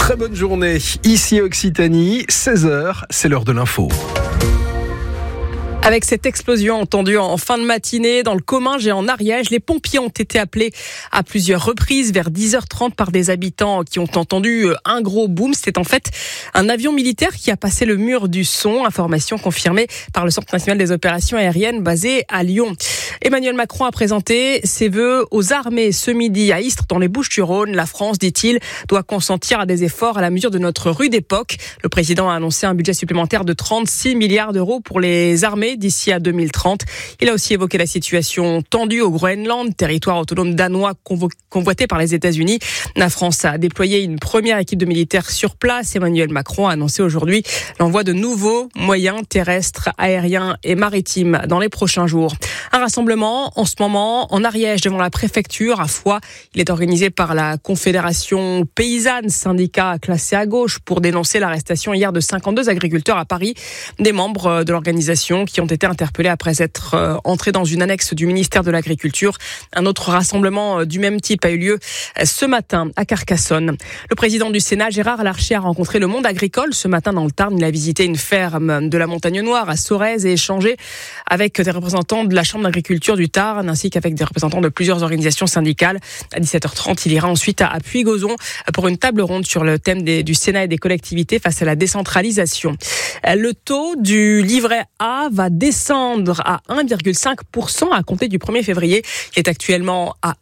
Très bonne journée. Ici Occitanie, 16h, c'est l'heure de l'info. Avec cette explosion entendue en fin de matinée dans le Comminges et en Ariège, les pompiers ont été appelés à plusieurs reprises vers 10h30 par des habitants qui ont entendu un gros boom. C'était en fait un avion militaire qui a passé le mur du son, information confirmée par le Centre national des opérations aériennes basé à Lyon. Emmanuel Macron a présenté ses vœux aux armées ce midi à Istres dans les Bouches-du-Rhône. La France, dit-il, doit consentir à des efforts à la mesure de notre rude époque. Le président a annoncé un budget supplémentaire de 36 milliards d'euros pour les armées d'ici à 2030. Il a aussi évoqué la situation tendue au Groenland, territoire autonome danois convoité par les États-Unis. La France a déployé une première équipe de militaires sur place. Emmanuel Macron a annoncé aujourd'hui l'envoi de nouveaux moyens terrestres, aériens et maritimes dans les prochains jours. Un rassemblement en ce moment en Ariège devant la préfecture à Foix. Il est organisé par la Confédération paysanne, syndicat classé à gauche, pour dénoncer l'arrestation hier de 52 agriculteurs à Paris. Des membres de l'organisation qui ont été interpellés après être entrés dans une annexe du ministère de l'Agriculture. Un autre rassemblement du même type a eu lieu ce matin à Carcassonne. Le président du Sénat, Gérard Larcher, a rencontré le monde agricole ce matin dans le Tarn. Il a visité une ferme de la Montagne Noire à Sorèze et échangé avec des représentants de la Chambre d'agriculture du Tarn ainsi qu'avec des représentants de plusieurs organisations syndicales. À 17h30, il ira ensuite à Puy-Gozon pour une table ronde sur le thème du Sénat et des collectivités face à la décentralisation. Le taux du livret A va descendre à 1,5% à compter du 1er février. Il est actuellement à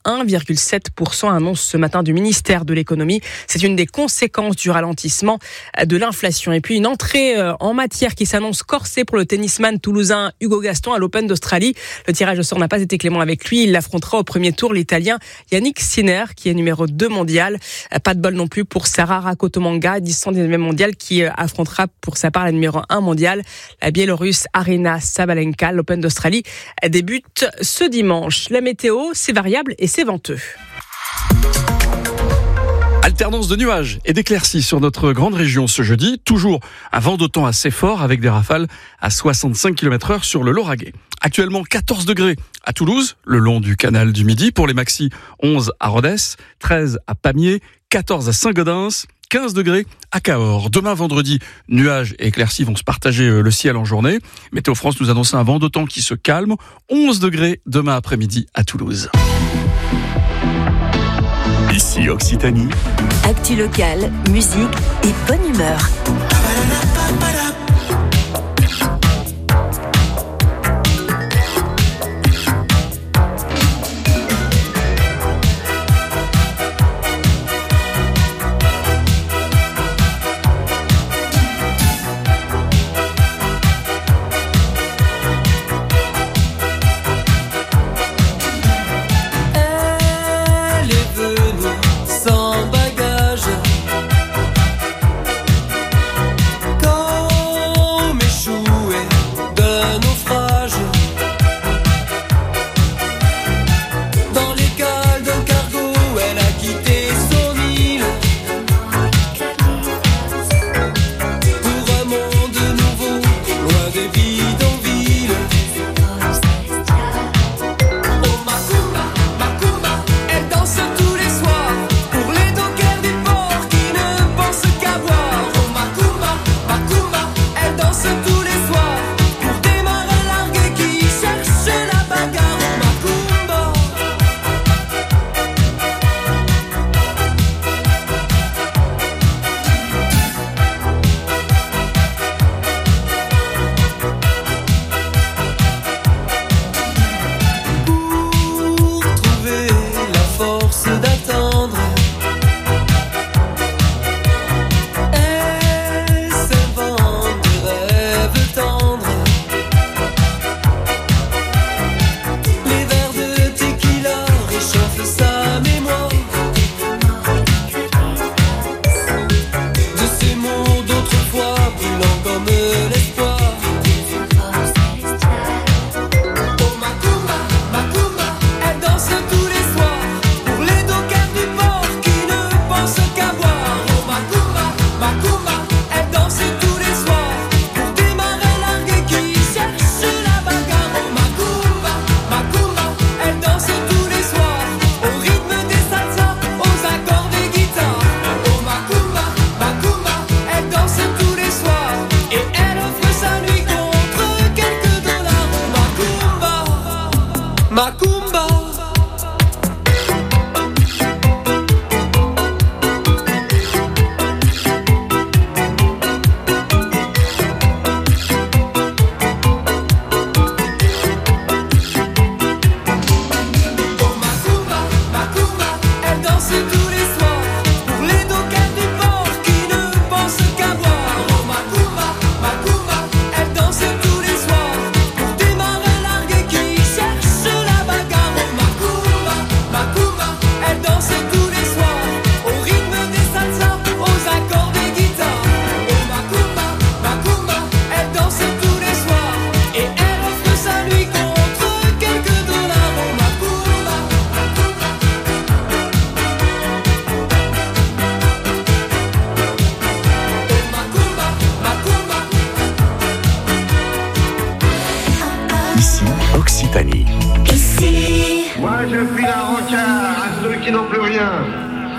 1,7%, annonce ce matin du ministère de l'économie. C'est une des conséquences du ralentissement de l'inflation. Et puis une entrée en matière qui s'annonce corsée pour le tennisman toulousain Hugo Gaston à l'Open d'Australie. Le tirage au sort n'a pas été clément avec lui. Il affrontera au premier tour l'Italien Yannick Sinner, qui est numéro 2 mondial. Pas de bol non plus pour Sarah Rakotomanga, 19e mondiale, qui affrontera pour sa part la numéro 1 mondiale, la Biélorusse Aryna Sabalenka. L'Open d'Australie débute ce dimanche. La météo, c'est variable et c'est venteux. Alternance de nuages et d'éclaircies sur notre grande région ce jeudi. Toujours un vent d'automne assez fort avec des rafales à 65 km/h sur le Lauragais. Actuellement 14 degrés à Toulouse, le long du canal du Midi. Pour les maxis, 11 à Rodez, 13 à Pamiers, 14 à Saint-Gaudens, 15 degrés à Cahors. Demain vendredi, nuages et éclaircies vont se partager le ciel en journée. Météo France nous annonce un vent d'automne qui se calme. 11 degrés demain après-midi à Toulouse. Ici Occitanie. Actu locale, musique et bonne humeur. Sans bagage, quand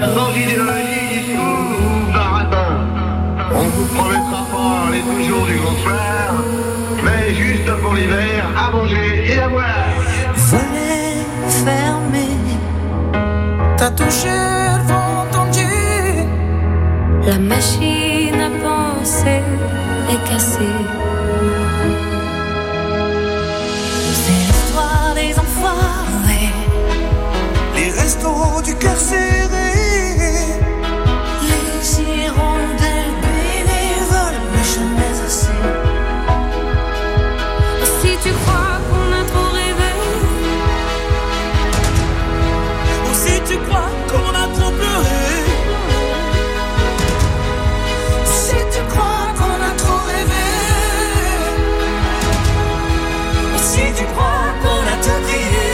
Sans idéologie, discours, baratin. On vous promettra pas les beaux jours du bonsoir, mais juste pour l'hiver, à manger et à boire. Volets fermés, t'as touché le vent tendu. La machine à penser est cassée. C'est l'histoire des enfoirés, les restos du cœur serré, les hirondelles bénévoles, mais jamais assez. Si tu crois qu'on a trop rêvé, ou si tu crois qu'on a trop pleuré, si tu crois qu'on a trop rêvé, ou si tu crois qu'on a tout crié.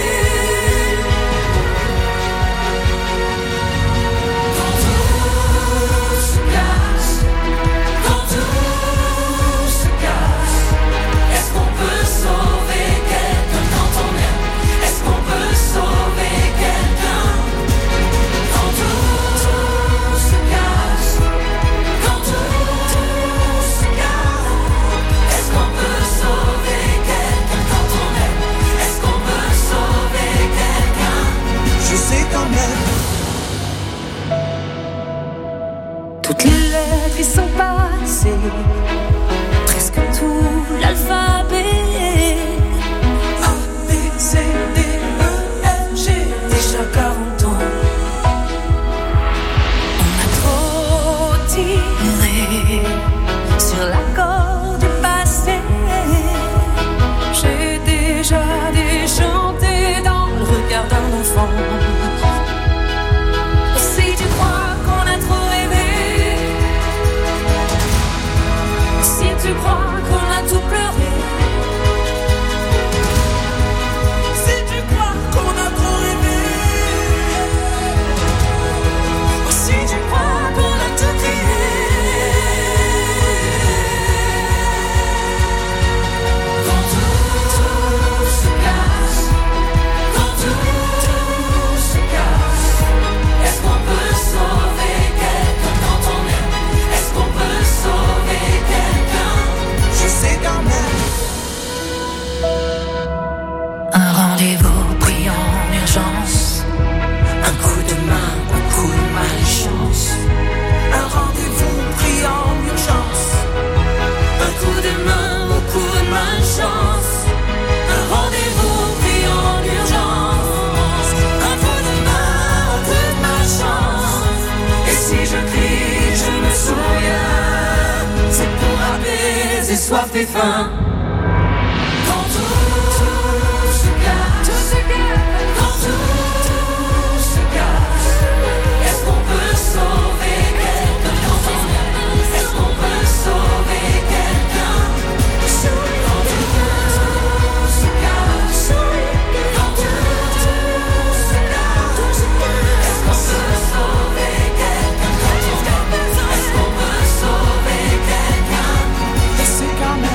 Quand tout se casse, quand tout se casse, est-ce qu'on peut sauver quelqu'un quand on aime? Est-ce qu'on peut sauver quelqu'un? Quand tout se casse, quand tout se casse, est-ce qu'on peut sauver quelqu'un quand on aime? Est-ce qu'on peut sauver quelqu'un? Je sais quand même. toutes les lettres qui sont passées, presque tout l'alphabet. A, B, C, D, E, F, G, déjà 40 ans. On a trop tiré sur la corde du passé. J'ai déjà déchanté dans le regard d'un enfant. Si tu crois qu'on a trop rêvé, si tu crois qu'on a tout pleuré, Si tu crois qu'on a trop rêvé, si tu crois qu'on a tout crié. quand tout se casse, quand tout se casse, est-ce qu'on peut sauver quelqu'un quand on aime? Est-ce qu'on peut sauver quelqu'un? Je sais quand même. Un rendez-vous pris en urgence, un coup de main ou coup de malchance. Un rendez-vous pris en urgence. Un coup de main ou coup de malchance. Un rendez-vous pris en urgence. Un coup de main ou coup de malchance. Et si je crie, je me souviens, c'est pour apaiser soif et faim. Quand tout se casse, quand tout se casse, est-ce qu'on peut sauver quelqu'un quand on aime? Est-ce qu'on peut sauver quelqu'un? Quand tout se casse, quand tout se casse, est-ce qu'on peut sauver quelqu'un quand on aime? Est-ce qu'on peut sauver quelqu'un? Je sais quand même.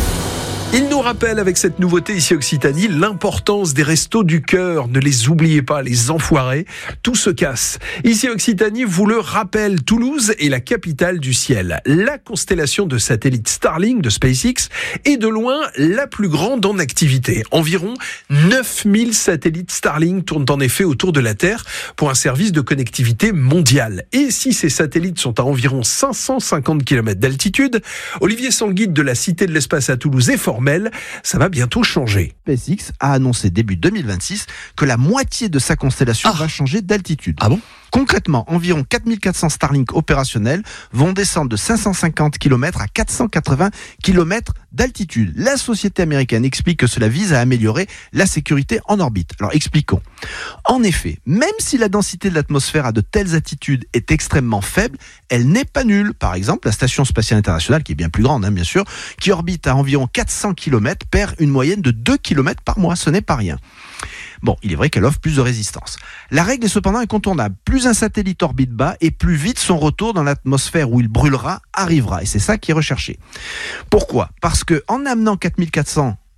Il nous rappelle avec cette nouveauté ici Occitanie l'importance des restos du cœur. Ne les oubliez pas, les enfoirés, tout se casse. Ici Occitanie vous le rappelle, Toulouse est la capitale du ciel. La constellation de satellites Starlink de SpaceX est de loin la plus grande en activité. Environ 9000 satellites Starlink tournent en effet autour de la Terre pour un service de connectivité mondiale. Et si ces satellites sont à environ 550 km d'altitude, Olivier Sanguide de la Cité de l'Espace à Toulouse est formel, ça va bientôt changer. SpaceX a annoncé début 2026 que la moitié de sa constellation va changer d'altitude. Ah bon ? Concrètement, environ 4400 Starlink opérationnels vont descendre de 550 km à 480 km d'altitude. La société américaine explique que cela vise à améliorer la sécurité en orbite. Alors expliquons. En effet, même si la densité de l'atmosphère à de telles altitudes est extrêmement faible, elle n'est pas nulle. Par exemple, la Station Spatiale Internationale, qui est bien plus grande, bien sûr, qui orbite à environ 400 km, perd une moyenne de 2 km par mois. Ce n'est pas rien. Bon, il est vrai qu'elle offre plus de résistance. La règle est cependant incontournable. Plus un satellite orbite bas et plus vite son retour dans l'atmosphère où il brûlera arrivera. Et c'est ça qui est recherché. Pourquoi ? Parce que en amenant 4400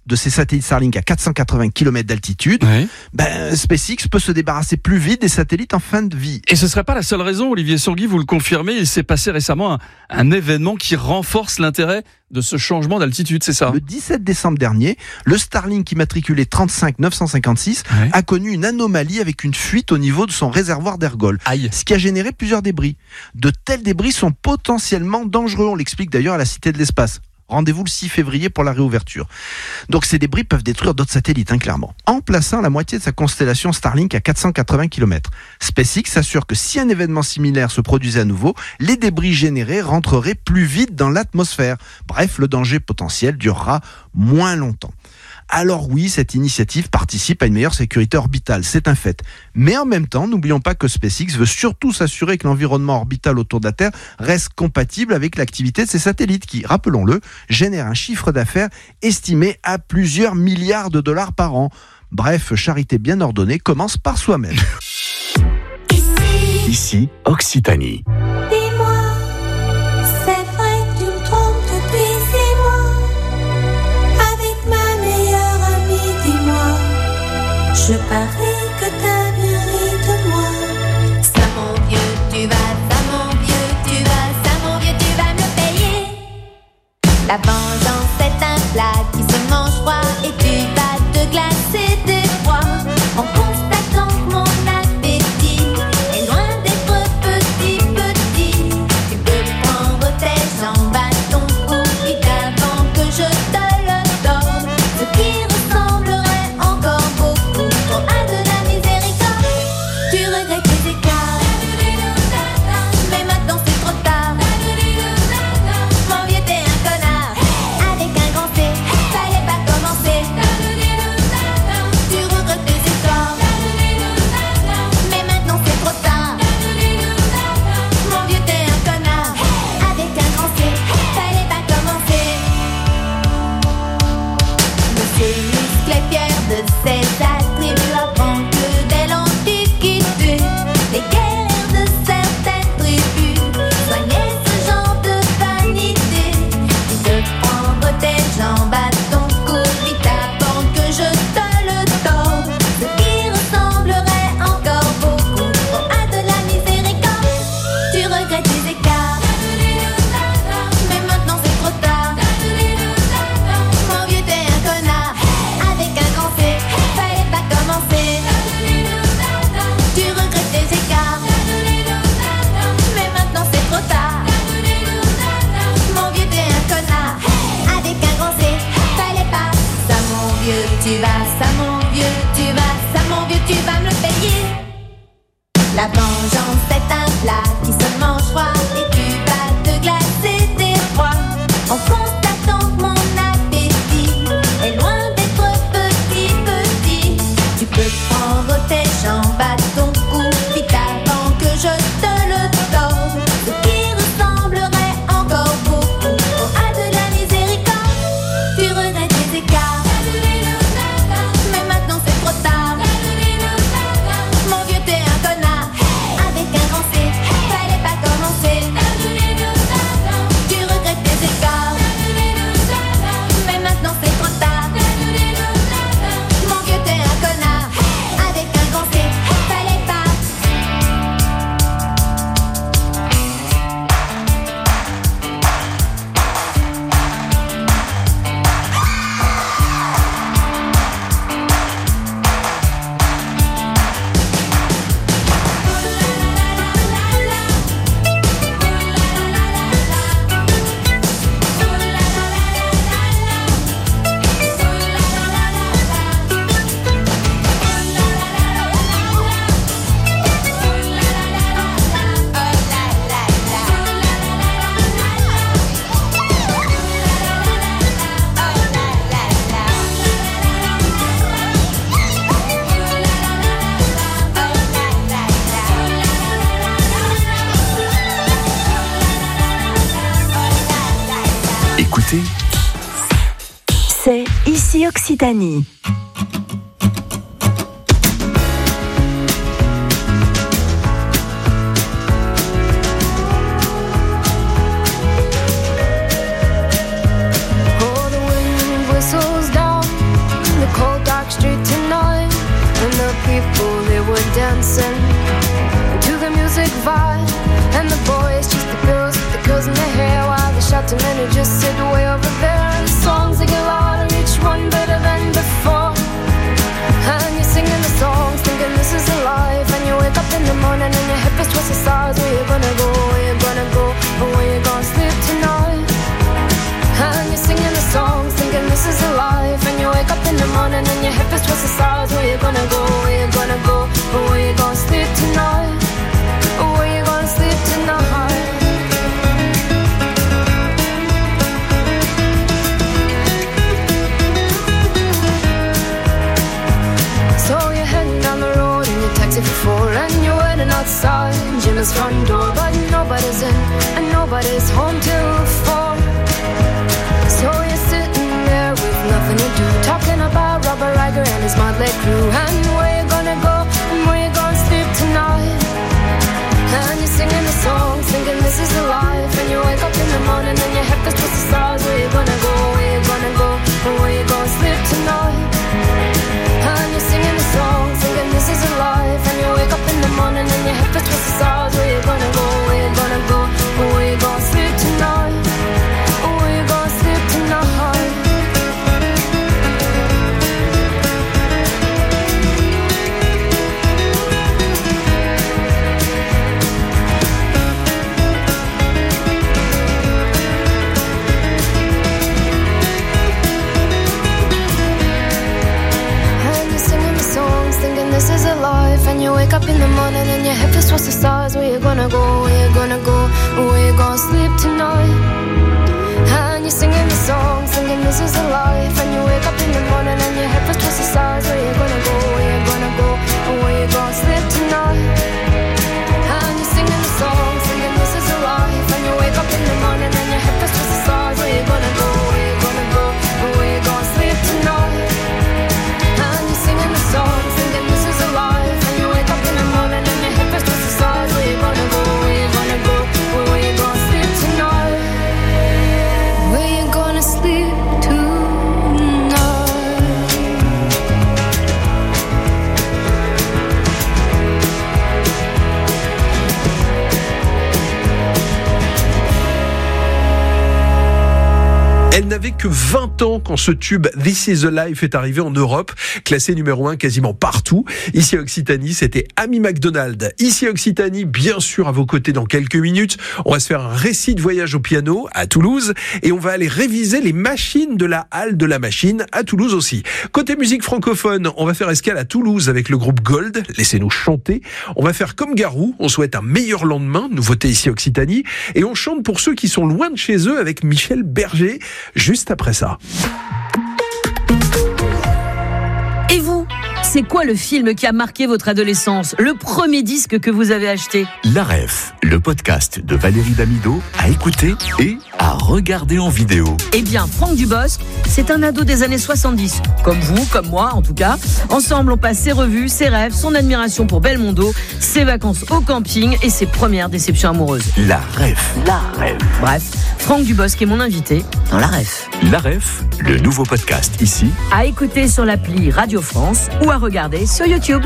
de ses satellites Starlink à 480 km d'altitude, SpaceX peut se débarrasser plus vite des satellites en fin de vie. Et ce serait pas la seule raison, Olivier Sanguy, vous le confirmez, il s'est passé récemment un événement qui renforce l'intérêt de ce changement d'altitude, c'est ça? Le 17 décembre dernier, le Starlink immatriculé 35956 a connu une anomalie avec une fuite au niveau de son réservoir d'ergol, ce qui a généré plusieurs débris. De tels débris sont potentiellement dangereux, on l'explique d'ailleurs à la Cité de l'Espace. Rendez-vous le 6 février pour la réouverture. Donc ces débris peuvent détruire d'autres satellites, clairement. En plaçant la moitié de sa constellation Starlink à 480 km, SpaceX s'assure que si un événement similaire se produisait à nouveau, les débris générés rentreraient plus vite dans l'atmosphère. Bref, le danger potentiel durera moins longtemps. Alors oui, cette initiative participe à une meilleure sécurité orbitale, c'est un fait. Mais en même temps, n'oublions pas que SpaceX veut surtout s'assurer que l'environnement orbital autour de la Terre reste compatible avec l'activité de ses satellites qui, rappelons-le, génèrent un chiffre d'affaires estimé à plusieurs milliards de dollars par an. Bref, charité bien ordonnée commence par soi-même. Ici, Occitanie. Je parie que t'as bien ri de moi. Ça mon vieux, tu vas, ça mon vieux, tu vas, ça mon vieux, tu vas me le payer. La vengeance est un plat qui se mange froid et tu vas te glacer d'effroi en constatant que mon appétit est loin d'être petit, petit. Tu peux prendre tes jambes à ton cou vite avant que je te le donne. Ce qui ressemblerait encore beaucoup à de la miséricorde. Tu regrettes tes écarts, mais maintenant c'est trop tard. Mon vieux t'es un connard, avec un grand C, fallait pas commencer. Tu regrettes tes histoires, mais maintenant c'est trop tard. Mon vieux t'es un connard, avec un grand C, fallait pas commencer. Monsieur Muscle est fier de ses attributs avant que dès l'Antiquité les guerres de certaines tribus soignaient ce genre de vanité. Tu peux prendre tes jambes à ton cou vite avant que je te le donne. Ce qui ressemblerait encore beaucoup à de la miséricorde. Tu regrettes tes écarts, mais maintenant c'est trop tard. Mon vieux t'es un connard, avec un grand C, fallait pas commencer. Tu regrettes tes écarts, mais maintenant c'est trop tard. Mon vieux t'es un connard, avec un grand C, fallait pas. Ça mon vieux tu vas, ça mon vieux tu vas, ça mon vieux tu vas me le payer. La vengeance est un plat qui se mange froid et tu vas te glacer d'effroi en constatant que mon appétit est loin d'être petit, petit. Tu peux prendre tes jambes à ton cou vite avant que je te le donne. Ce qui ressemblerait encore beaucoup à de la miséricorde. Tu regrettes tes écarts, mais maintenant c'est trop tard. Mon vieux t'es un connard, avec un grand C, fallait pas commencer. Tu regrettes tes écarts, mais maintenant c'est trop tard. Mon vieux t'es un connard, avec un grand C, fallait pas. Écoutez, C'est ici Occitanie. Oh, the wind whistles down morning and your hip is twisted sides. Where you gonna go? Where you gonna go? Where you gonna sleep tonight? Where you gonna sleep tonight? So you're heading down the road in your taxi for 4 and you're waiting outside Jim's front door, but nobody's in and nobody's home till 4. So you're sitting there with nothing to do, talking about Robert Riger and his motley crew, and where you gonna go and where you gonna sleep tonight. And you're singing the song, thinking this is the life, and you wake up in the morning and your hip is twisted sides. Where you gonna go? Where you gonna go? Where you gonna sleep tonight? And you're singing the song, thinking this is a life, and you wake up in the morning and your hip is twisted sides. Where you gonna go? Where you gonna go? Where you gonna sleep tonight? Where you gonna sleep tonight? This is a life, and you wake up in the morning and your hip is twisted sides. Where you gonna go? Where you gonna go? Where you gonna sleep tonight? And you're singing the song, singing this is a life, and you wake up in the morning and your hip is twisted sides. Where you gonna go? Where you gonna go? Where you gonna sleep tonight? And you're singing the song, singing this is a life, and you wake up in the morning and your hip is twisted sides. Where you gonna go? Where you gonna go? Where you gonna sleep tonight? And you're singing the song, singing this is a life, and you wake up in the morning and your hip is twisted sides. Where you gonna go? Where you gonna go? Where you gonna sleep tonight? Where you gonna sleep tonight? Elle n'avait que 20 ans quand ce tube This Is the Life est arrivé en Europe, classé numéro 1 quasiment partout. Ici à Occitanie, c'était Amy Macdonald. Ici à Occitanie, bien sûr à vos côtés dans quelques minutes. On va se faire un récit de voyage au piano à Toulouse et on va aller réviser les machines de la Halle de la Machine à Toulouse aussi. Côté musique francophone, on va faire escale à Toulouse avec le groupe Gold. Laissez-nous chanter. On va faire comme Garou. On souhaite un meilleur lendemain, nouveauté ici à Occitanie. Et on chante pour ceux qui sont loin de chez eux avec Michel Berger. Juste après ça. Et vous, c'est quoi le film qui a marqué votre adolescence? Le premier disque que vous avez acheté? La Ref, le podcast de Valérie Damido à écouter et à regarder en vidéo. Eh bien, Franck Dubosc, c'est un ado des années 70. Comme vous, comme moi en tout cas. Ensemble, on passe ses revues, ses rêves, son admiration pour Belmondo, ses vacances au camping et ses premières déceptions amoureuses. La Ref. La Ref. Bref, Franck Dubosc est mon invité dans La Ref. La Ref, le nouveau podcast ici. À écouter sur l'appli Radio France ou à regarder sur YouTube.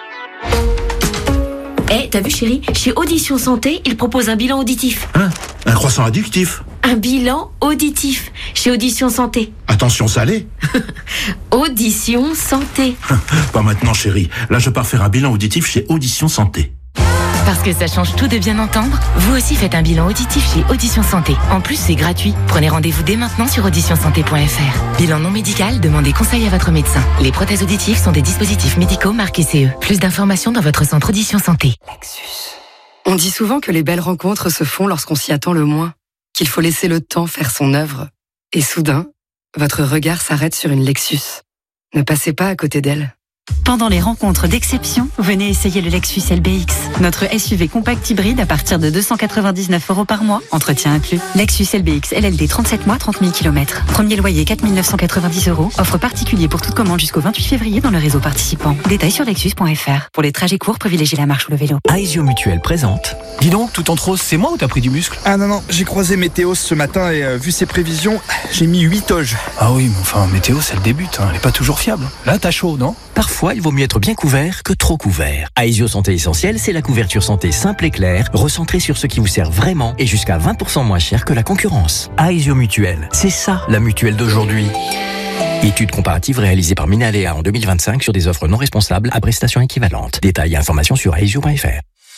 T'as vu chérie, chez Audition Santé, ils proposent un bilan auditif. Hein? Un croissant addictif? Un bilan auditif chez Audition Santé. Attention salé. Audition Santé. Pas maintenant chérie, là je pars faire un bilan auditif chez Audition Santé. Parce que ça change tout de bien entendre, vous aussi faites un bilan auditif chez Audition Santé. En plus, c'est gratuit. Prenez rendez-vous dès maintenant sur auditionsanté.fr. Bilan non médical, demandez conseil à votre médecin. Les prothèses auditives sont des dispositifs médicaux marqués CE. Plus d'informations dans votre centre Audition Santé. Lexus. On dit souvent que les belles rencontres se font lorsqu'on s'y attend le moins, qu'il faut laisser le temps faire son œuvre. Et soudain, votre regard s'arrête sur une Lexus. Ne passez pas à côté d'elle. Pendant les rencontres d'exception, venez essayer le Lexus LBX. Notre SUV compact hybride à partir de 299 € par mois, entretien inclus. Lexus LBX LLD 37 mois, 30 000 km. Premier loyer 4 990 €. Offre particulier pour toute commande jusqu'au 28 février dans le réseau participant. Détails sur lexus.fr. Pour les trajets courts, privilégiez la marche ou le vélo. Aesio Mutuel présente. Dis donc, tout en trop, c'est moi ou t'as pris du muscle? Ah non, j'ai croisé Météo ce matin et vu ses prévisions, j'ai mis 8 toges. Ah oui, mais enfin, Météo, c'est le début, elle est pas toujours fiable. Là, t'as chaud, non? Parfois, il vaut mieux être bien couvert que trop couvert. Aesio Santé Essentielle, c'est la couverture santé simple et claire, recentrée sur ce qui vous sert vraiment et jusqu'à 20% moins cher que la concurrence. Aesio Mutuel, c'est ça la mutuelle d'aujourd'hui. Étude comparative réalisée par Minalea en 2025 sur des offres non responsables à prestations équivalentes. Détails et informations sur aesio.fr.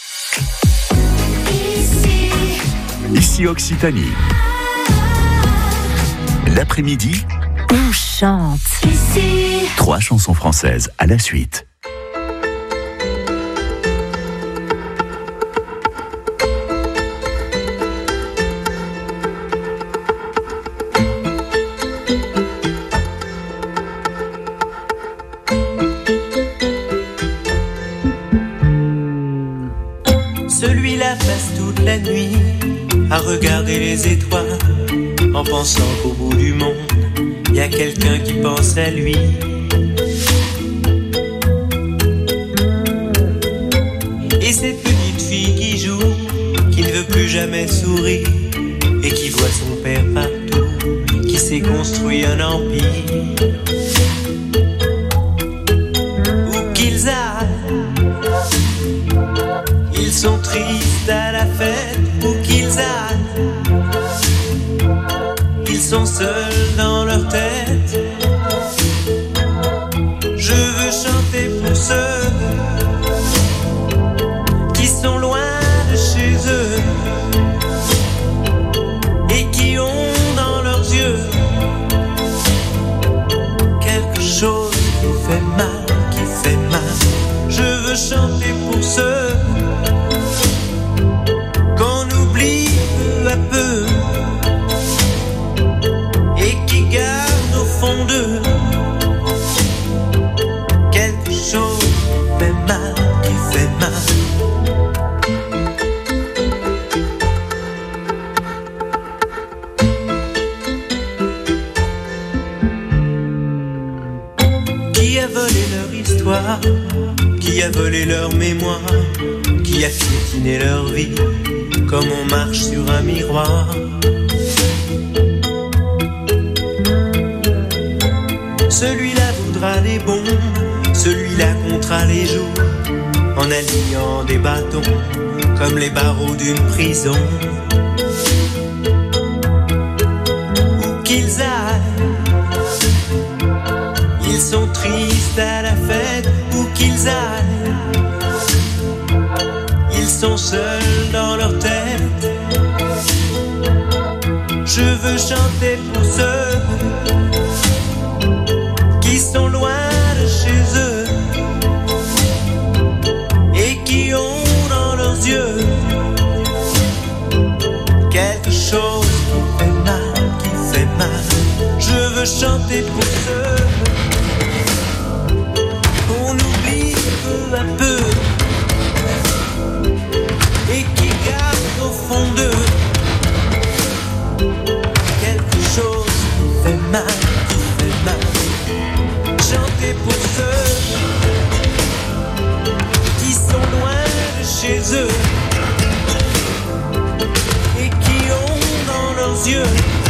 Ici Occitanie. L'après-midi, on chante. Ici. 3 chansons françaises à la suite. Celui-là passe toute la nuit à regarder les étoiles en pensant qu'au bout du monde, y a quelqu'un qui pense à lui. Et cette petite fille qui joue, qui ne veut plus jamais sourire et qui voit son père partout, qui s'est construit un empire. Où qu'ils aillent, ils sont tristes à la fête, où qu'ils aillent. Ils sont seuls dans leur tête. Je veux chanter pour ceux qui sont loin de chez eux et qui ont dans leurs yeux quelque chose qui fait mal, qui fait mal. Je veux chanter pour ceux qu'on oublie peu à peu au fond d'eux quelque chose qui fait mal, qui fait mal. Qui a volé leur histoire, qui a volé leur mémoire, qui a piétiné leur vie comme on marche sur un miroir. Celui-là voudra les bons, celui-là comptera les jours, en alignant des bâtons comme les barreaux d'une prison. Où qu'ils aillent, ils sont tristes à la fête. Où qu'ils aillent, ils sont seuls dans leur tête. Je veux chanter pour ceux qui sont loin de chez eux et qui ont dans leurs yeux quelque chose qui fait mal, qui fait mal. Je veux chanter pour ceux qu'on oublie peu à peu et qui gardent au fond d'eux quelque chose qui fait mal, qui fait mal. Chanter pour ceux qui sont loin de chez eux et qui ont dans leurs yeux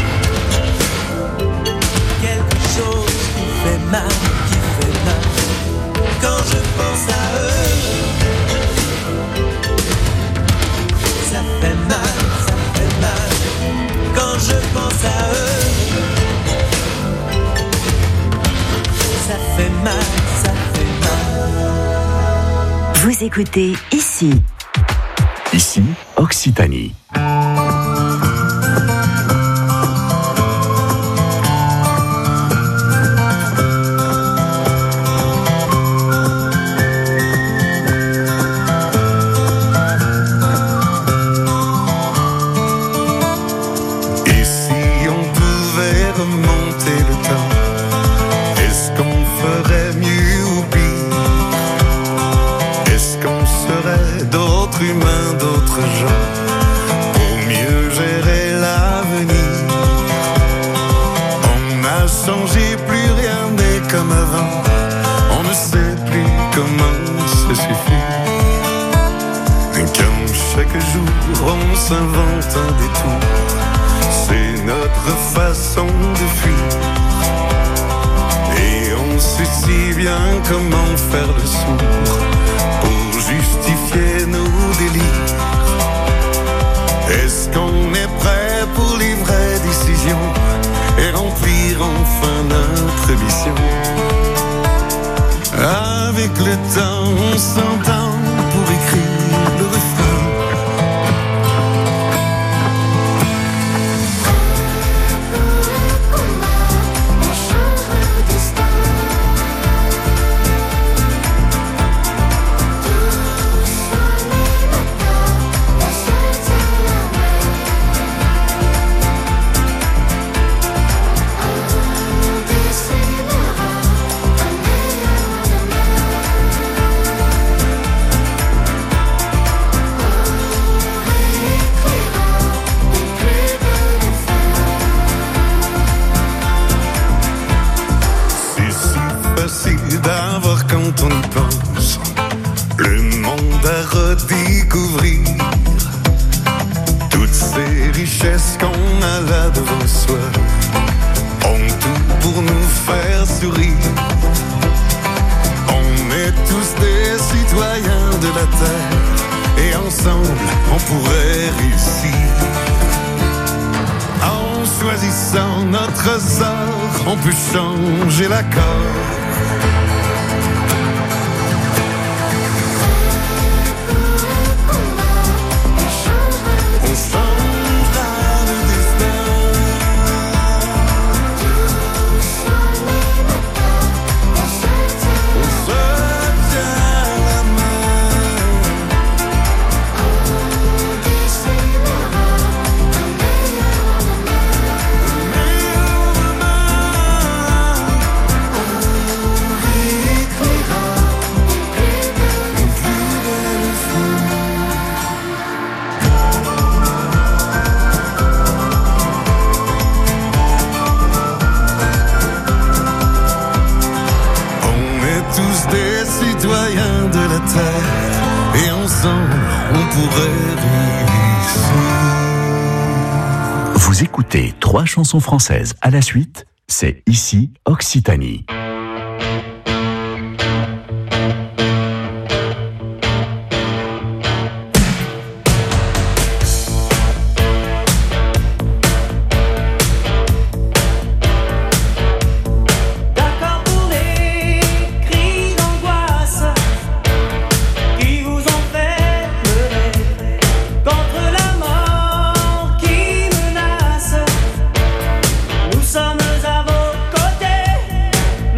quelque chose qui fait mal, qui fait mal. Quand je pense à eux, ça fait mal, ça fait mal. Quand je pense à eux, ça fait mal, ça fait mal. Vous écoutez Ici. Ici, Occitanie. On s'invente un détour, c'est notre façon de fuir. Et on sait si bien comment faire le sourd pour justifier nos délires. Est-ce qu'on est prêt pour les vraies décisions et remplir enfin notre mission? Avec le temps, on s'entend pour écrire le refrain. richesses qu'on a là devant soi ont tout pour nous faire sourire. On est tous des citoyens de la terre et ensemble on pourrait réussir. En choisissant notre sort, on peut changer l'accord. Citoyens de la terre et ensemble on pourrait réussir. Vous écoutez 3 chansons françaises à la suite, c'est ici Occitanie. Nous sommes à vos côtés.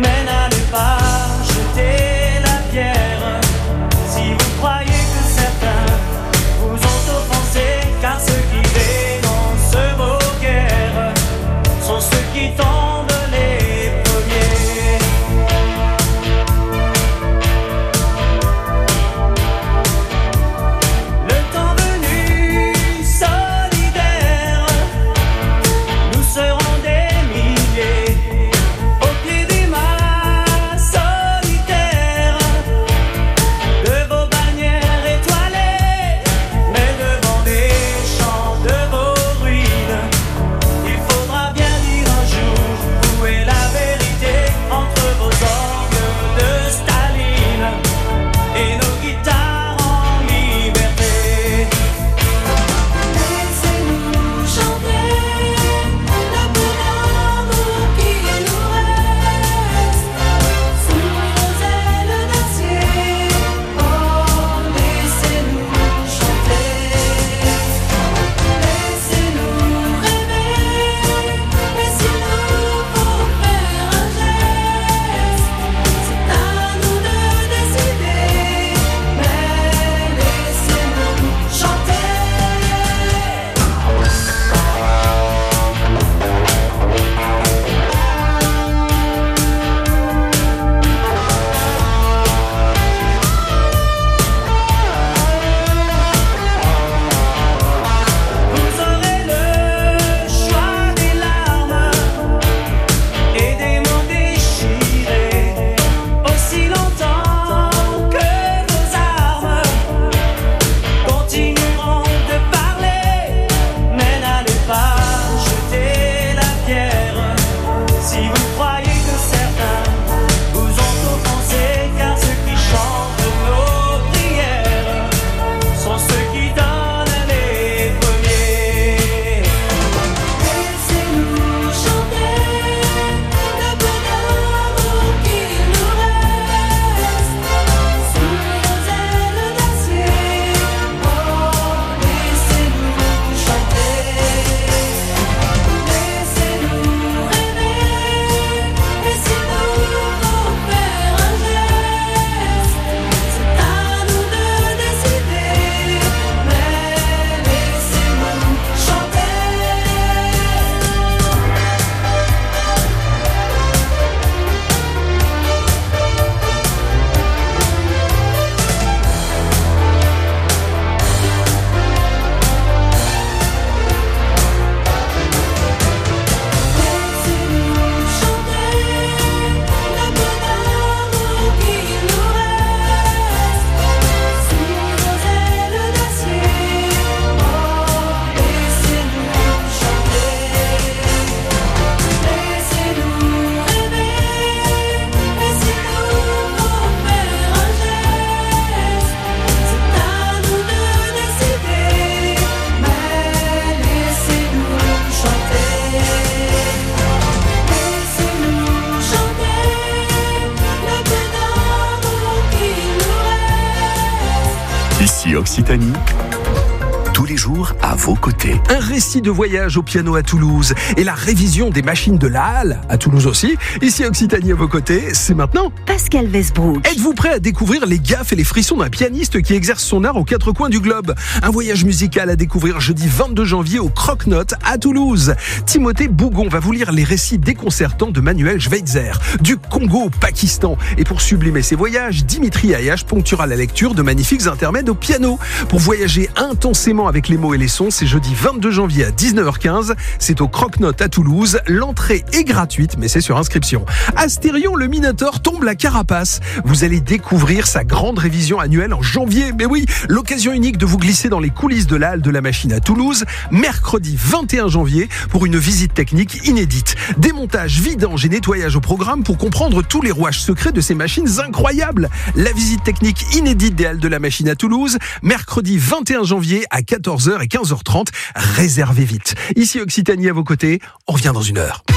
Occitanie, tous les jours à vos côtés. Un récit de voyage au piano à Toulouse et la révision des machines de la Halle à Toulouse aussi. Ici Occitanie à vos côtés, c'est maintenant. Pascal Westbrook. Êtes-vous prêt à découvrir les gaffes et les frissons d'un pianiste qui exerce son art aux quatre coins du globe? Un voyage musical à découvrir jeudi 22 janvier au Croque-Notes à Toulouse. Timothée Bougon va vous lire les récits déconcertants de Manuel Schweitzer, du Congo au Pakistan. Et pour sublimer ses voyages, Dimitri Ayash ponctuera la lecture de magnifiques intermèdes au piano. Pour voyager intensément avec les mots et les sons, c'est jeudi 22 janvier à 19h15. C'est au Croque-Notes à Toulouse. L'entrée est gratuite, mais c'est sur inscription. Astérion, le Minotaure tombe la carapace. Vous allez découvrir sa grande révision annuelle en janvier. Mais oui, l'occasion unique de vous glisser dans les coulisses de la Halle de la Machine à Toulouse, mercredi 21 janvier, pour une visite technique inédite. Démontage, vidange et nettoyage au programme pour comprendre tous les rouages secrets de ces machines incroyables. La visite technique inédite des Halles de la Machine à Toulouse, mercredi 21 janvier à 14h et 15h30. Réservez vite. Ici Occitanie à vos côtés, on revient dans une heure.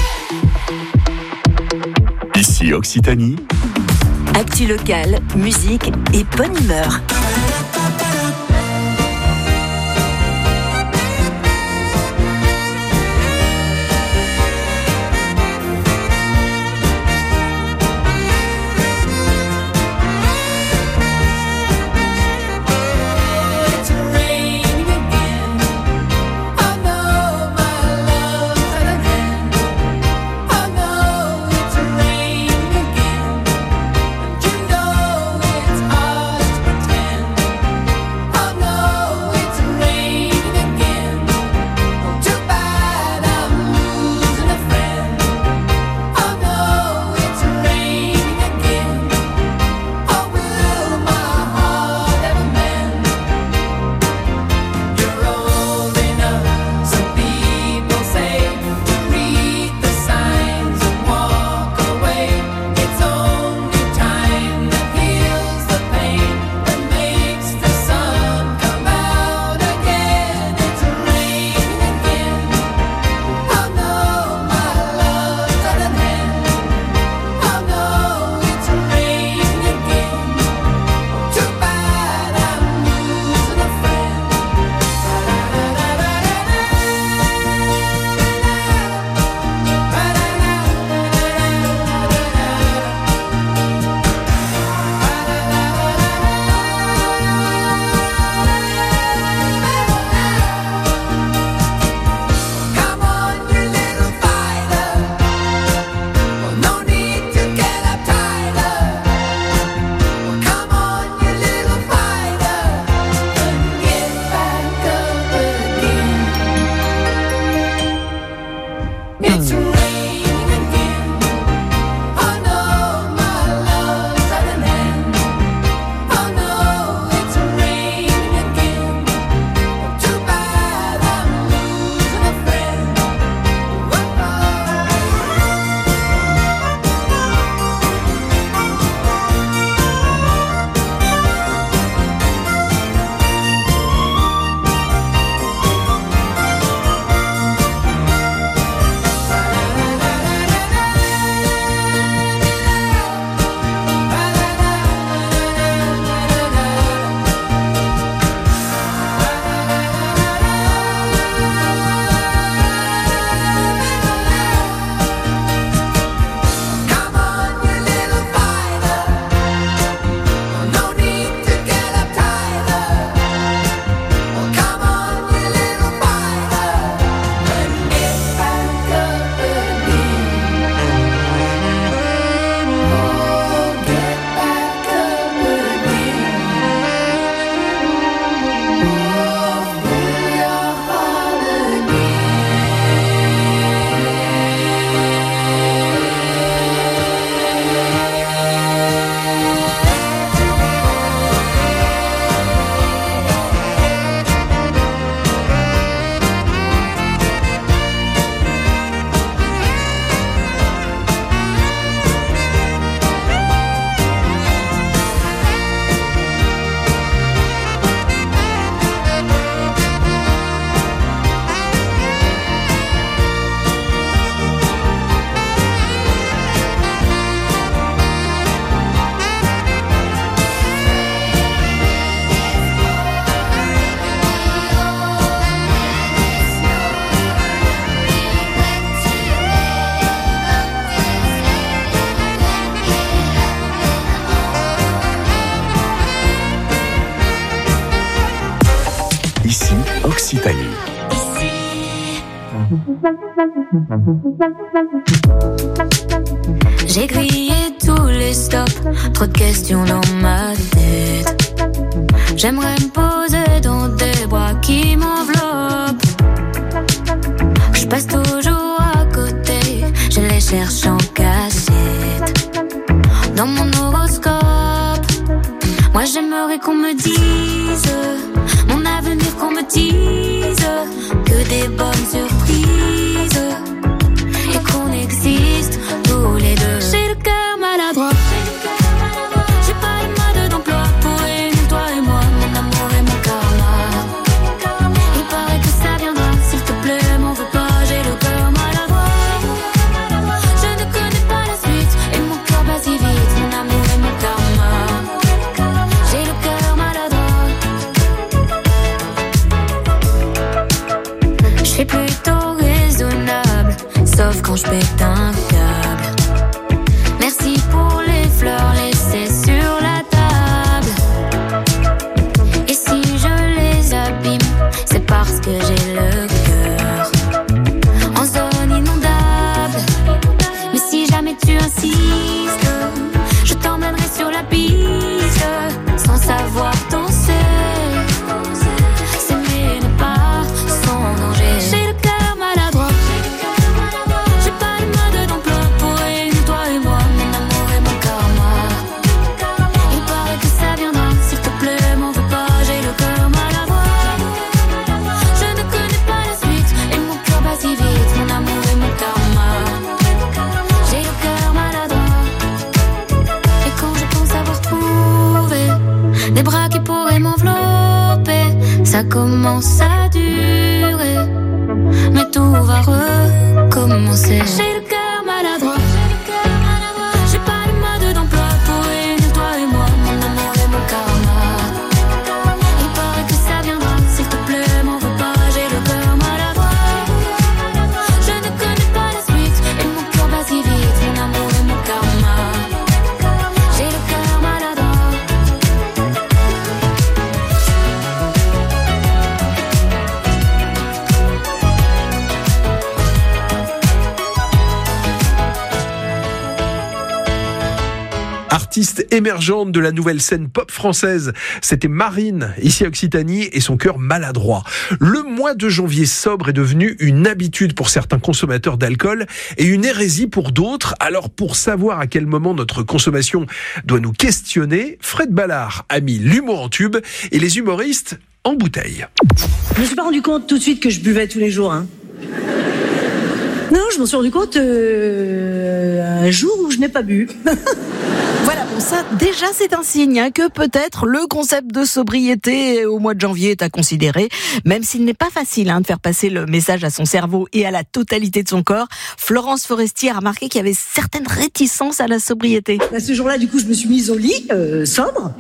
Ici Occitanie, Actu locale, musique et bonne humeur. Pretend J'ai grillé tous les stops, trop de questions dans ma tête. J'aimerais me poser dans des bras qui m'enveloppent. Je passe toujours à côté, je les cherche en cachette. Dans mon horoscope, moi j'aimerais qu'on me dise mon avenir, qu'on me dise que des bonnes surprises et qu'on existe tous les deux. J'ai le cœur maladroit, j'ai pas le mode d'emploi pour réunir toi et moi, mon amour et mon karma. Il paraît que ça viendra, s'il te plaît, m'en veux pas, j'ai le cœur maladroit. Je ne connais pas la suite et mon cœur bat si vite, mon amour et mon karma. J'ai le cœur maladroit. Je suis plutôt raisonnable, sauf quand je pète un câble. Merci pour les fleurs laissées sur la table. Et si je les abîme, c'est parce que j'ai le cœur en zone inondable. Mais si jamais tu insistes, je t'emmènerai sur la piste sans savoir danser. S'aimer n'est pas sans danger. J'ai le cœur maladroit, j'ai pas le mode d'emploi pour réunir toi et moi, mon amour et mon karma. Il paraît que ça viendra, s'il te plaît, m'en veux pas, j'ai le cœur maladroit. Je ne connais pas la suite et mon cœur bat si vite, mon amour et mon karma. J'ai le cœur maladroit. Et quand je pense avoir trouvé des bras qui pourraient m'envelopper, ça commence à durer, mais tout va recommencer. J'ai le cœur maladroit, j'ai pas le mode d'emploi pour réunir toi et moi, mon amour et mon karma. Il paraît que ça viendra, s'il te plaît, m'en veux pas, j'ai le cœur maladroit. Je ne connais pas la suite et mon cœur bat si vite, mon amour et mon karma. J'ai le cœur maladroit. Artiste émergente de la nouvelle scène pop française, c'était Marine, ici à Occitanie, et son cœur maladroit. Le mois de janvier sobre est devenu une habitude pour certains consommateurs d'alcool et une hérésie pour d'autres. Alors pour savoir à quel moment notre consommation doit nous questionner, Fred Ballard a mis l'humour en tube et les humoristes en bouteille. Je me suis pas rendu compte tout de suite que je buvais tous les jours. Non, je m'en suis rendu compte un jour où je n'ai pas bu. Voilà, bon ça, déjà c'est un signe que peut-être le concept de sobriété au mois de janvier est à considérer, même s'il n'est pas facile de faire passer le message à son cerveau et à la totalité de son corps. Florence Forestier a remarqué qu'il y avait certaines réticences à la sobriété. Ce jour-là, du coup, je me suis mise au lit, sobre.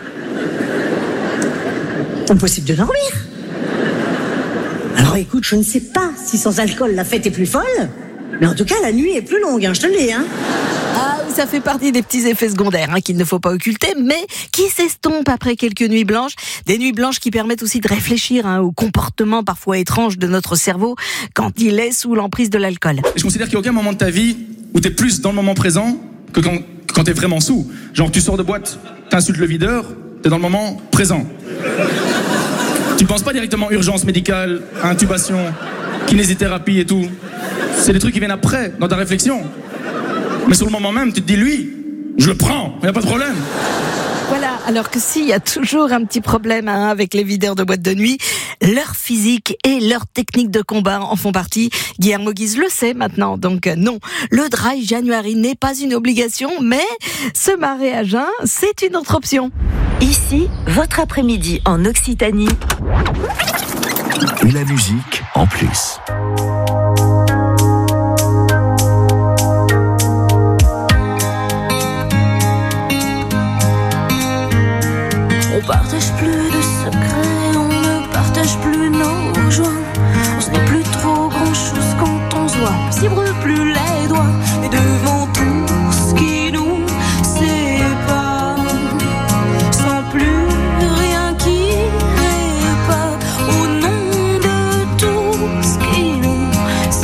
Impossible de dormir. Alors écoute, je ne sais pas si sans alcool la fête est plus folle, mais en tout cas la nuit est plus longue, je te le dis. Ah oui, ça fait partie des petits effets secondaires qu'il ne faut pas occulter, mais qui s'estompent après quelques nuits blanches. Des nuits blanches qui permettent aussi de réfléchir au comportement parfois étrange de notre cerveau quand il est sous l'emprise de l'alcool. Je considère qu'il n'y a aucun moment de ta vie où tu es plus dans le moment présent que quand tu es vraiment sous. Genre tu sors de boîte, t'insultes le videur, tu es dans le moment présent. Tu penses pas directement urgence médicale, intubation, kinésithérapie et tout. C'est des trucs qui viennent après, dans ta réflexion. Mais sur le moment même, tu te dis, lui, je le prends, y a pas de problème. Voilà, alors que s'il y a toujours un petit problème avec les videurs de boîte de nuit, leur physique et leur technique de combat en font partie. Guillermo Guise le sait maintenant, donc non, le dry January n'est pas une obligation, mais se marrer à jeun, c'est une autre option. Ici, votre après-midi en Occitanie. Et la musique en plus. On partage plus de secrets, on ne partage plus nos joies. On se dit plus trop grand chose quand on se voit. On s'y brûle plus les doigts. Et devant tout ce qui nous sépare, sans plus rien qui répare. Au nom de tout ce qui nous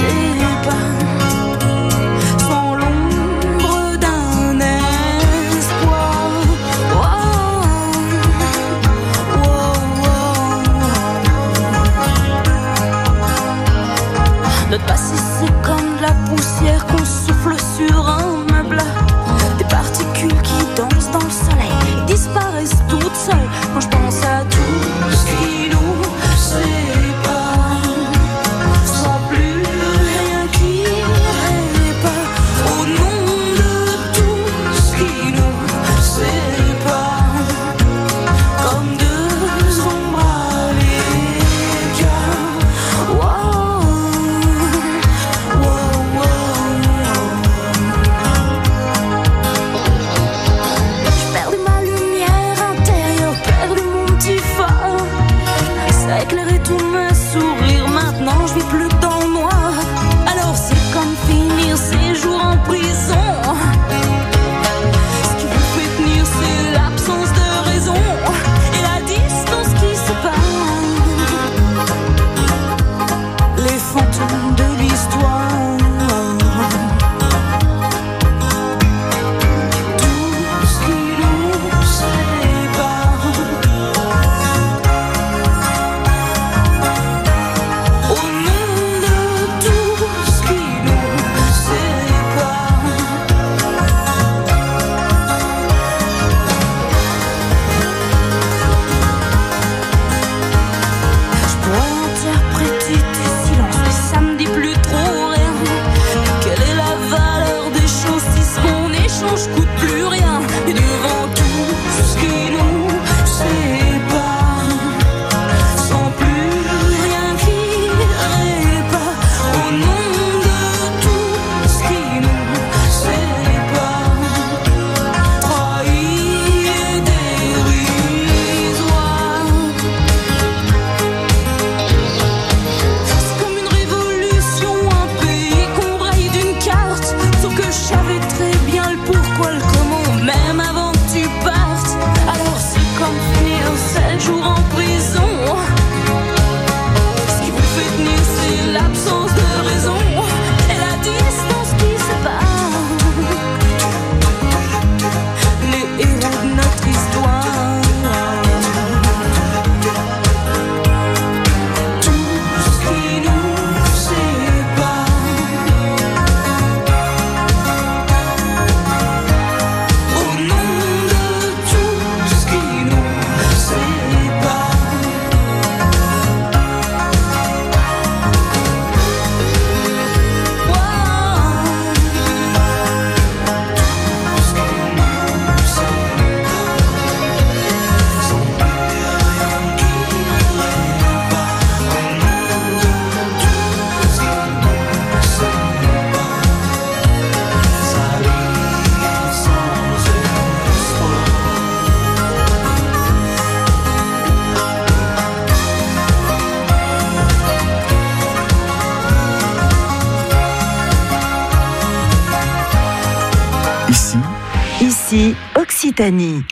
Notre passé c'est comme de la poussière qu'on souffle sur un meuble. Des particules qui dansent dans le soleil et disparaissent toutes seules. Quand je pense à tout ce qui nous sépare, soit plus rien qui répare. Au nom de tout ce qui nous sépare, comme deux ombres à l'écart. Wow, wow, wow. J'ai perdu ma lumière intérieure, perdu mon petit phare. Ça éclairait tous mes sourires, maintenant je vis plus dans le noir. Alors c'est comme finir ces jours en prison. Ce qui vous fait tenir c'est l'absence de raison et la distance qui sépare les fantômes de l'histoire. Tout ce qui nous sépare, au nom de tout ce qui nous sépare. Je pourrais interpréter tes silences, mais ça me dit plus trop rien. Quelle est la valeur des choses si ce qu'on échange coûte plus rien? Et devant tout ce qui nous sépare, sans plus rien qui répare. Au nom de tout ce qui nous sépare, trahi et dérisoire. C'est comme une révolution, un pays qu'on raye d'une carte. Sauf que je savais très bien le pourquoi, le comment, même avant que tu partes. Alors c'est comme finir 7 jours en prison. Ce qui vous fait tenir c'est l'absence de raison et la distance qui sépare les héros de notre histoire. Tout ce qui nous sépare, au nom de tout ce qui nous sépare. Ici, Occitanie.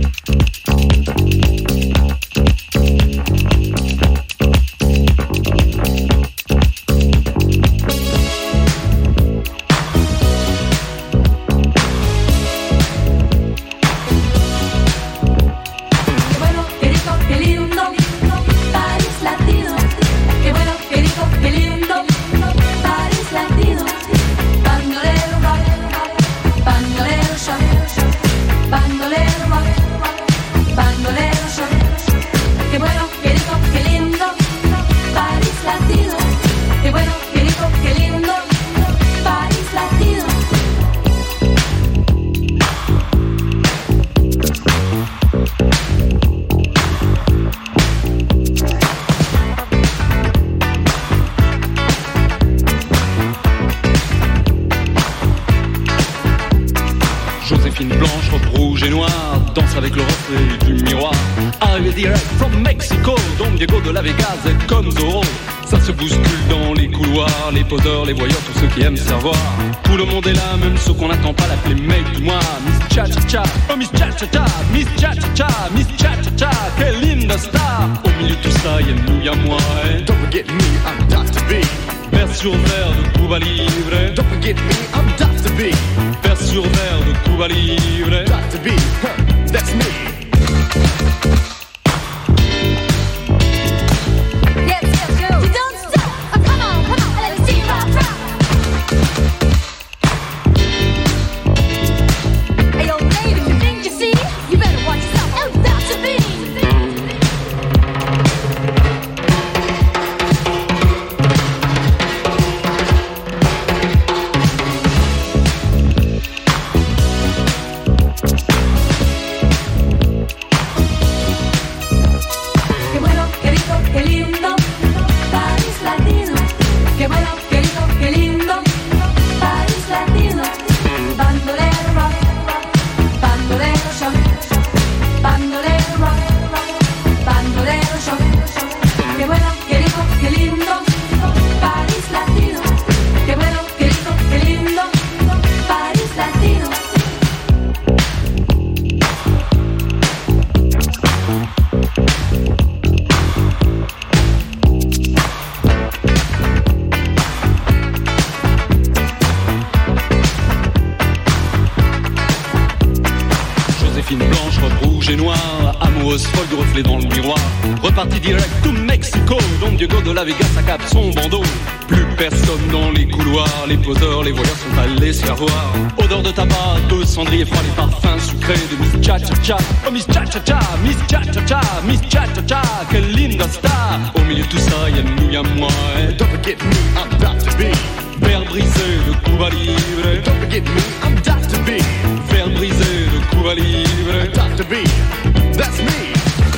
Joséphine blanche, robe rouge et noire, danse avec le reflet du miroir. Arrivé direct from Mexico, Don Diego de la Vegas est comme Zorro. Ça se bouscule dans les couloirs, les poseurs, les voyeurs, tous ceux qui aiment savoir. Tout le monde est là, même ceux qu'on n'attend pas, l'appeler mec du mois. Miss Cha-Cha-Cha, oh Miss Cha-Cha-Cha, Miss Cha-Cha-Cha, Miss Cha-Cha-Cha, quelle linda star. Au milieu de tout ça, y'a nous, y'a moi. Don't forget me, I'm Dr. B. Vers sur verre de Cuba Libre. Don't forget me, I'm Dr. B. Vers sur verre de Cuba Libre. Dr. B, that's me. Yes, yes, go. You don't stop. Oh, come on, let me see you rock. amoureuse folle du reflet dans le miroir. Reparti direct to Mexico, Don Diego de la Vegas saccade son bandeau. Plus personne dans les couloirs, les poseurs, les voyeurs sont allés se faire voir. Odeur de tabac, de cendrier froid, les parfums sucrés de Miss Cha-Cha-Cha. Oh Miss Cha-Cha-Cha, Miss Cha-Cha-Cha, Miss Cha-Cha-Cha, quelle linda star. Au milieu de tout ça, y'a nous, y'a moi. Don't forget me, I'm Dr. B. Verre brisé de Cuba Libre. Don't forget me, I'm Dr. B. Verre brisé de Cuba Libre. Dr. B, that's me.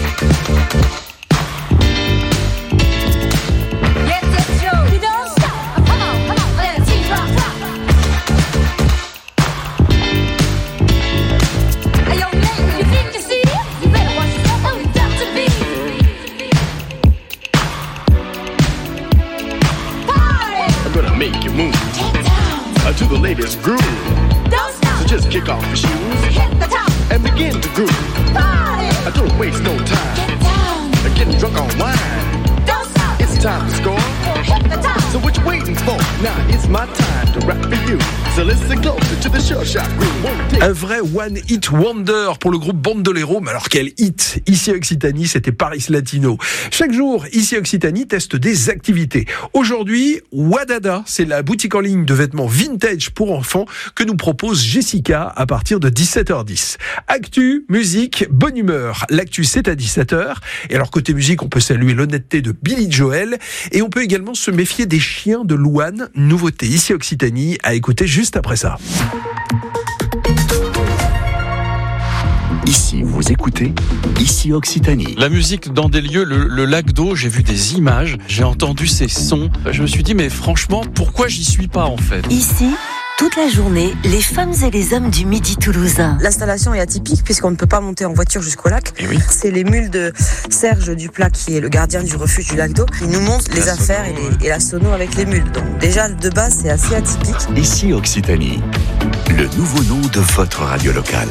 To the latest groove. Don't stop. So just kick off your shoes. Hit the top. And begin to groove. Party. Don't waste no time. Get down. Getting drunk on wine. Don't stop. It's time to score. Hit the top. So what you waiting for? Now it's my time to rap for you. So listen closer to the sure shot groove. Un vrai one hit wonder pour le groupe Bandolero. Mais alors quel hit! Ici Occitanie, c'était Paris Latino. Chaque jour, ici Occitanie teste des activités. Aujourd'hui, Wadada, c'est la boutique en ligne de vêtements vintage pour enfants que nous propose Jessica à partir de 17h10. Actu, musique, bonne humeur. L'actu, c'est à 17h. Et alors côté musique, on peut saluer l'honnêteté de Billy Joel et on peut également se méfier des chiens de Louane. Nouveauté ici Occitanie à écouter juste après ça. Ici, vous écoutez Ici Occitanie. La musique dans des lieux, le lac d'eau, j'ai vu des images, j'ai entendu ces sons. Je me suis dit, mais franchement, pourquoi j'y suis pas en fait? Ici, toute la journée, les femmes et les hommes du Midi toulousain. L'installation est atypique puisqu'on ne peut pas monter en voiture jusqu'au lac. Oui. C'est les mules de Serge Duplat qui est le gardien du refuge du lac d'eau. Il nous montre les affaires et la sono avec les mules. Donc déjà, de base, c'est assez atypique. Ici Occitanie, le nouveau nom de votre radio locale.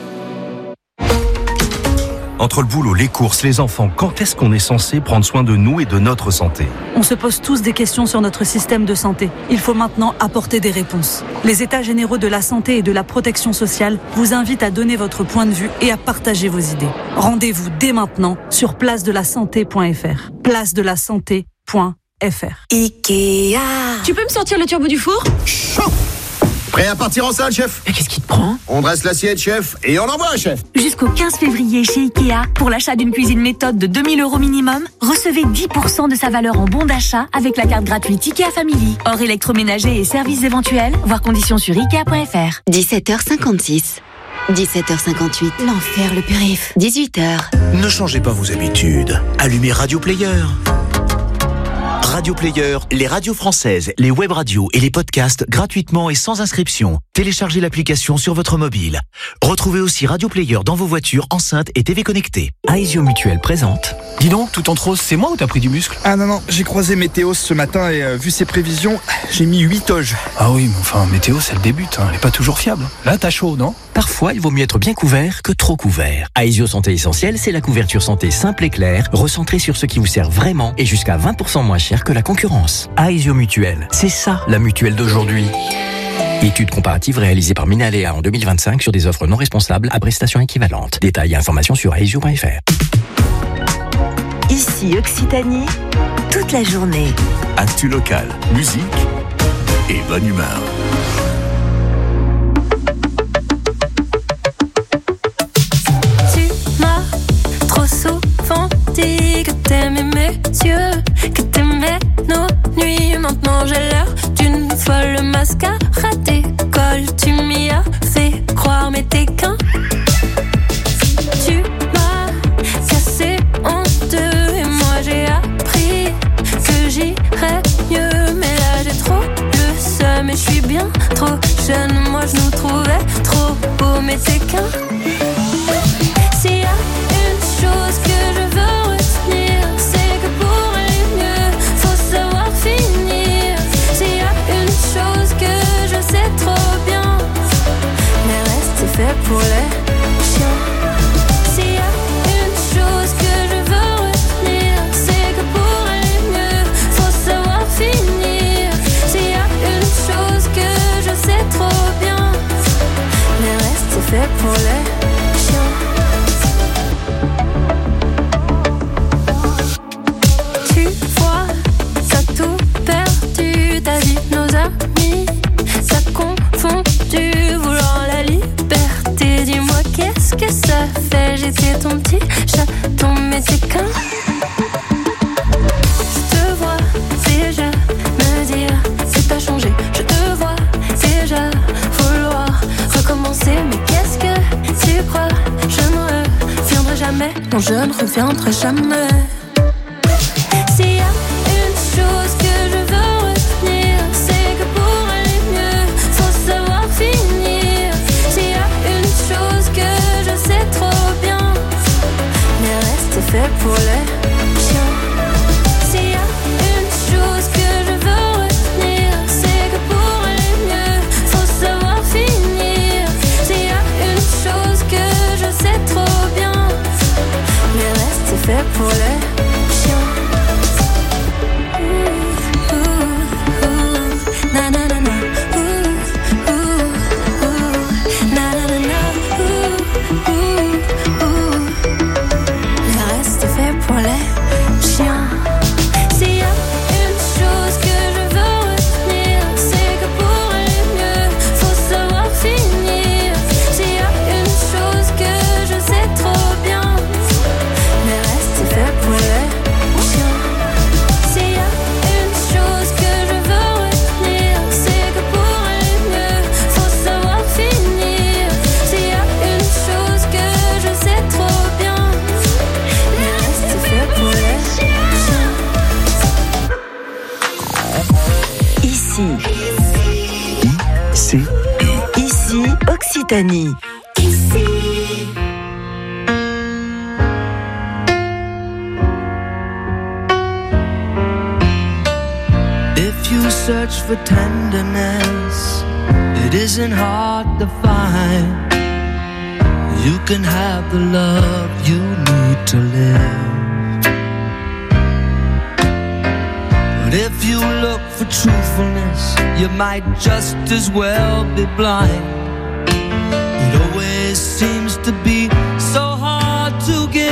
Entre le boulot, les courses, les enfants, quand est-ce qu'on est censé prendre soin de nous et de notre santé? On se pose tous des questions sur notre système de santé. Il faut maintenant apporter des réponses. Les États généraux de la santé et de la protection sociale vous invitent à donner votre point de vue et à partager vos idées. Rendez-vous dès maintenant sur placedelasanté.fr. Placedelasanté.fr. Ikea. Tu peux me sortir le turbo du four? Chaud! Prêt à partir en salle, chef? Mais qu'est-ce qui te prend? On dresse l'assiette, chef, et on envoie, chef. Jusqu'au 15 février chez Ikea, pour l'achat d'une cuisine méthode de 2 000 € minimum, recevez 10% de sa valeur en bon d'achat avec la carte gratuite Ikea Family. Hors électroménager et services éventuels, voir conditions sur Ikea.fr. 17h56. 17h58. L'enfer, le périph'. 18h. Ne changez pas vos habitudes. Allumez Radio Player. Radio Player, les radios françaises, les web radios et les podcasts gratuitement et sans inscription. Téléchargez l'application sur votre mobile. Retrouvez aussi Radio Player dans vos voitures, enceintes et TV connectées. Aesio Mutuelle présente. Dis donc, tout en rose, c'est moi ou t'as pris du muscle? Ah non, j'ai croisé Météos ce matin et vu ses prévisions, j'ai mis 8 oges. Ah oui, mais enfin, Météos, elle débute, elle est pas toujours fiable. Là, t'as chaud, non? Parfois, il vaut mieux être bien couvert que trop couvert. Aesio Santé Essentielle, c'est la couverture santé simple et claire, recentrée sur ce qui vous sert vraiment et jusqu'à 20% moins cher que la concurrence. Aesio Mutuelle, c'est ça la mutuelle d'aujourd'hui. Étude comparative réalisée par Minalea en 2025 sur des offres non responsables à prestations équivalentes. Détails et informations sur aesio.fr. Ici Occitanie, toute la journée. Actu locale, musique et bonne humeur. Tu m'as trop souvent dit que t'aimais mes yeux, que t'aimais nos nuits. Maintenant j'ai l'air d'une folle mascarade d'école. Tu m'y as fait croire, mais t'es qu'un. Tu m'as cassé en deux et moi j'ai appris que j'irais mieux. Mais là j'ai trop le seum et je suis bien trop jeune. Moi je nous trouvais trop beaux, mais t'es qu'un. S'il y a une chose que je veux retenir, c'est que pour aller mieux, faut savoir finir. S'il y a une chose que je sais trop bien, le reste c'est fait pour les chiens. S'il y a une chose que je veux retenir, c'est que pour aller mieux, faut savoir finir. S'il y a une chose que je sais trop bien, le reste c'est fait pour les chiens. non je ne reviendrai jamais. S'il y a une chose que je veux retenir, c'est que pour aller mieux, faut savoir finir. S'il y a une chose que je sais trop bien, mais reste fait pour les chiens. S'il y a une chose que je veux retenir, c'est que pour aller mieux, faut savoir finir. S'il y a une chose que je sais trop bien, mais reste fait pour les chiens. Na na na na, na na na na, le reste est fait pour les chiens. S'il y a une chose que je veux retenir, c'est que pour aller mieux, faut savoir finir. S'il y a une chose que je sais trop bien, le reste est fait pour les chiens. S'il y a une chose que je veux retenir, c'est que pour aller mieux, faut savoir finir. S'il y a une chose que je sais trop bien, le reste est fait pour les chiens. Ici. Ici, Occitanie. If you search for tenderness, it isn't hard to find. You can have the love you need to live. But if you look for truthfulness, you might just as well be blind. It always seems to be so hard to give.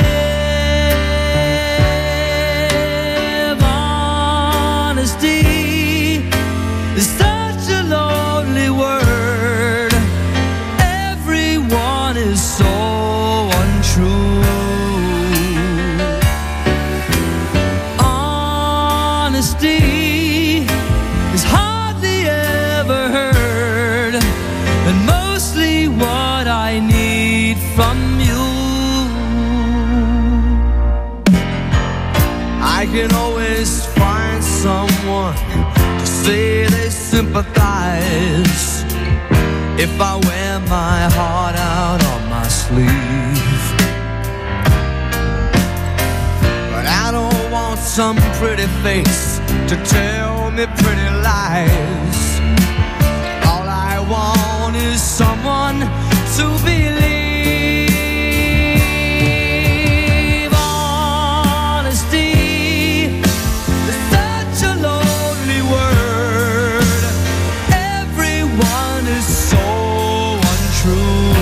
Honesty is such a lonely word. Everyone is so untrue. Honesty is hardly ever heard, and mostly what I need from you. I can always find someone to say they sympathize if I wear my heart out on my sleeve. But I don't want some pretty face to tell me pretty lies. All I want is someone to believe. Honesty is such a lonely word. Everyone is so untrue.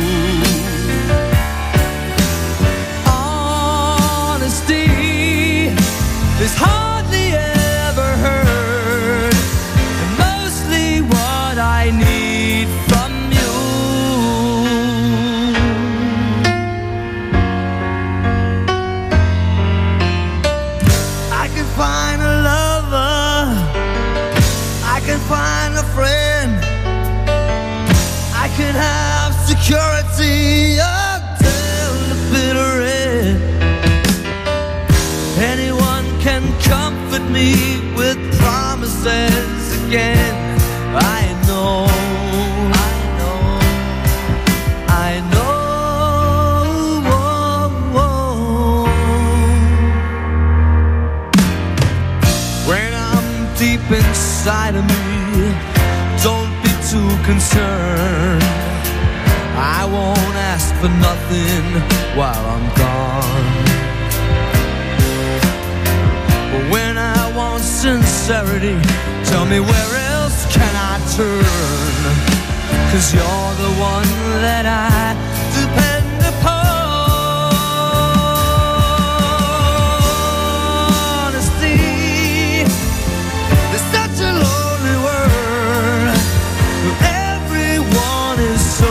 Honesty is hardly ever heard, and mostly what I need from you. I can find a lover, I can find a friend, I can have security until the bitter end. Anyone can comfort me with promises again. I know, I know, I know. When I'm deep inside of me, don't be too concerned. I won't ask for nothing while I'm gone. But when I want sincerity, tell me where else can I turn? 'Cause you're the one that I depend upon. Honesty is such a lonely word. Everyone is so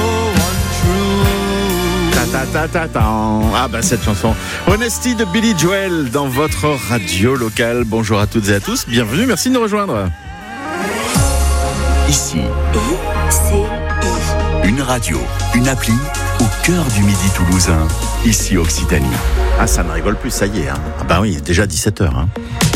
untrue. Ah bah cette chanson Honesty de Billy Joel dans votre radio locale. Bonjour à toutes et à tous, bienvenue, merci de nous rejoindre. Ici, une radio, une appli ou cœur du midi toulousain, ici Occitanie. Ah, ça ne rigole plus, ça y est. Ah bah oui, déjà 17h.